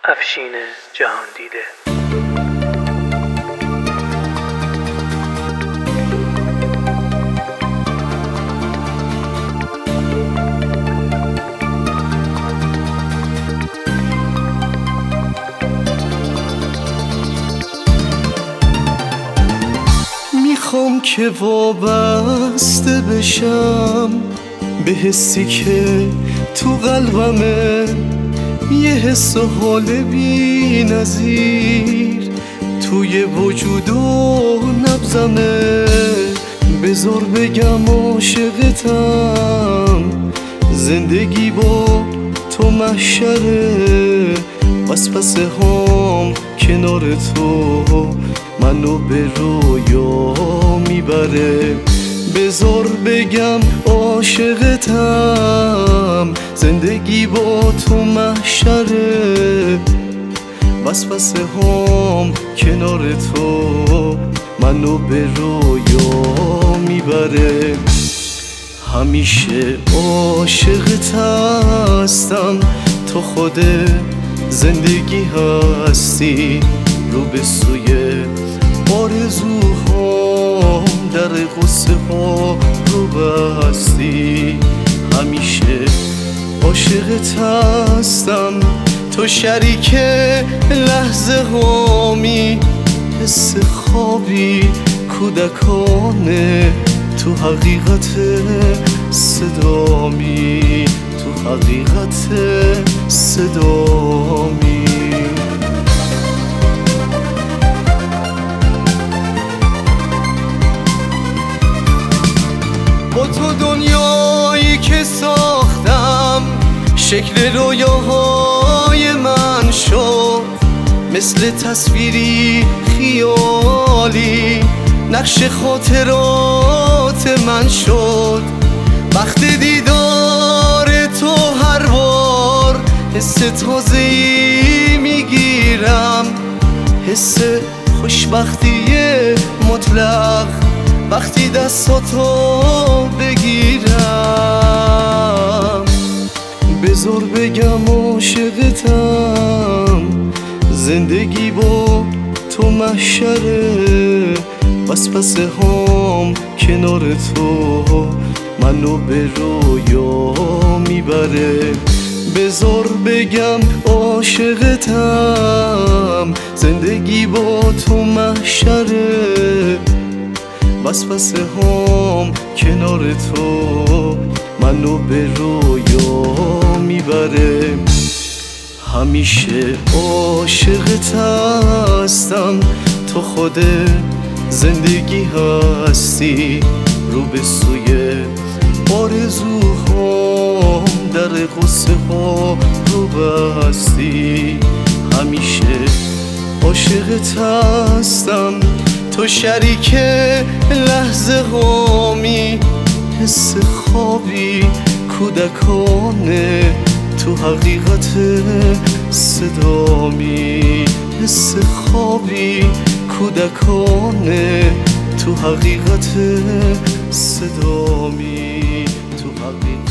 افشین جهاندیده. میخوام که وابسته بشم به حسی که تو قلبمه، یه حس و حال بی نظیر توی وجود و نبضمه. بذار بگم عاشقتم، زندگی با تو محشره، پس هم کنار تو منو به رویا میبره. بذار بگم عاشقتم، زندگی با تو محشره، پس هم کنار تو منو به رویا میبره. همیشه عاشقت هستم، تو خود زندگی هستی، رو به سوی آرزوهام در غصه ها رو بستی. همیشه عاشقت هستم، تو شریک لحظه هامی، حس خوابی کودکانه، تو حقیقت صدامی، تو حقیقت صدامی. با تو دنیایی که ساختم شکل رویاهای من شد، مثل تصویری خیالی نقش خاطرات من شد. وقت دیدار تو هر بار حس تازه‌ای میگیرم، حس خوشبختی مطلق وقتی دستاتو بگیرم. بذار بگم عاشقتم، زندگی با تو محشره، پس هم کنار تو منو به رویا میبره. بذار بگم عاشقتم، زندگی با تو محشره، پس هم کنار تو منو به رویا میبره. همیشه عاشقت هستم، تو خود زندگی هستی، رو به سوی آرزوهام در غصه ها رو بستی. همیشه عاشقت هستم، تو شریک لحظه هامی، حس خوابی کودکانه، تو حقیقت صدامی، حس خوابی کودکانه، تو حقیقت صدامی، تو حقیقت